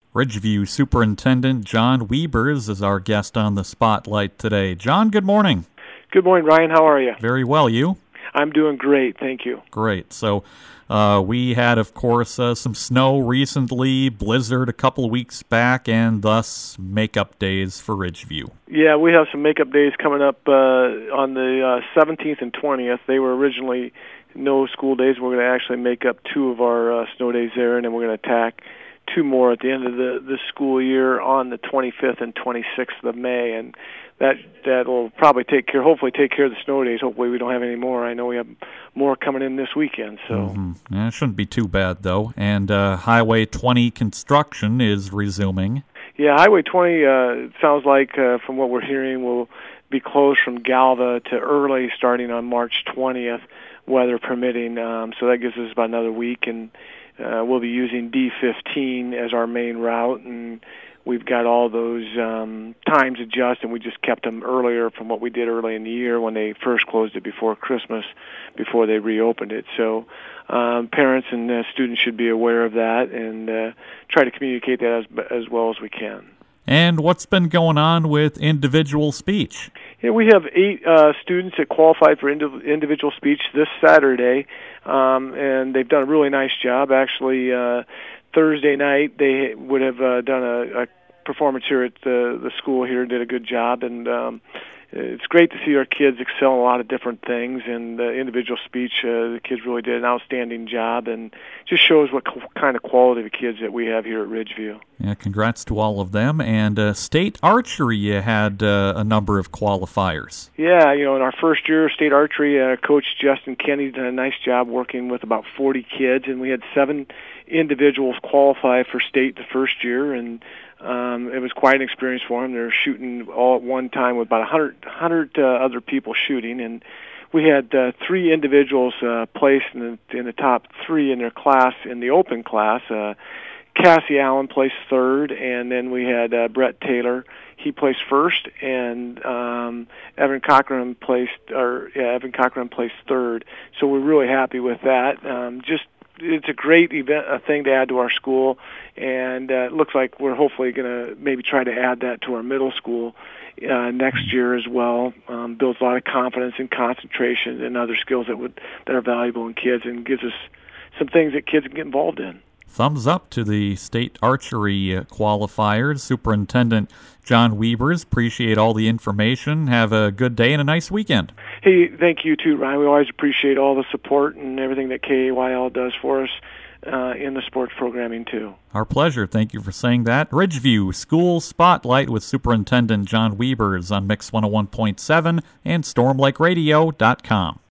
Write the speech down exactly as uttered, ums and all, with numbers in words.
Ridgeview Superintendent John Wiebers is our guest on the Spotlight today. John, good morning. Good morning, Ryan. How are you? Very well. You? I'm doing great, thank you. Great. So uh, we had, of course, uh, some snow recently, blizzard a couple of weeks back, and thus makeup days for Ridgeview. Yeah, we have some makeup days coming up uh, on the uh, seventeenth and twentieth. They were originally no school days. We're going to actually make up two of our uh, snow days there, and then we're going to tack two more at the end of the, the school year on the twenty-fifth and twenty-sixth of May, and that that'll probably take care, hopefully take care of the snow days. Hopefully we don't have any more. I know we have more coming in this weekend. So mm-hmm. yeah, it shouldn't be too bad, though. And uh, Highway twenty construction is resuming. Yeah, Highway twenty uh, sounds like, uh, from what we're hearing, will be closed from Galva to Early starting on March twentieth, weather permitting. Um, so that gives us about another week, and Uh, we'll be using D fifteen as our main route, and we've got all those um, times adjusted, and we just kept them earlier from what we did early in the year when they first closed it before Christmas, before they reopened it. So um, parents and uh, students should be aware of that and uh, try to communicate that as, as well as we can. And what's been going on with individual speech? Yeah, we have eight uh, students that qualified for indiv- individual speech this Saturday, um, and they've done a really nice job. Actually, uh, Thursday night they would have uh, done a, a performance here at the, the school here, did a good job, and um, it's great to see our kids excel in a lot of different things. And uh, individual speech, uh, the kids really did an outstanding job, and just shows what co- kind of quality of kids that we have here at Ridgeview. Yeah, congrats to all of them. And uh, state archery, you had uh, a number of qualifiers. Yeah, you know, in our first year of state archery, uh, Coach Justin Kenny did a nice job working with about forty kids, and we had seven individuals qualify for state the first year, and um, it was quite an experience for them. They were shooting all at one time with about one hundred, one hundred uh, other people shooting, and we had uh, three individuals uh, placed in the, in the top three in their class, in the open class. Uh, Cassie Allen placed third, and then we had uh, Brett Taylor. He placed first, and um, Evan Cochran placed, or yeah, Evan Cochran placed third. So we're really happy with that. Um, just it's a great event, a thing to add to our school, and uh, it looks like we're hopefully going to maybe try to add that to our middle school uh, next year as well. Um, builds a lot of confidence and concentration and other skills that would that are valuable in kids, and gives us some things that kids can get involved in. Thumbs up to the state archery qualifiers. Superintendent John Wiebers, appreciate all the information. Have a good day and a nice weekend. Hey, thank you too, Ryan. We always appreciate all the support and everything that K A Y L does for us uh, in the sports programming too. Our pleasure. Thank you for saying that. Ridgeview School Spotlight with Superintendent John Wiebers on Mix one oh one point seven and storm lake radio dot com.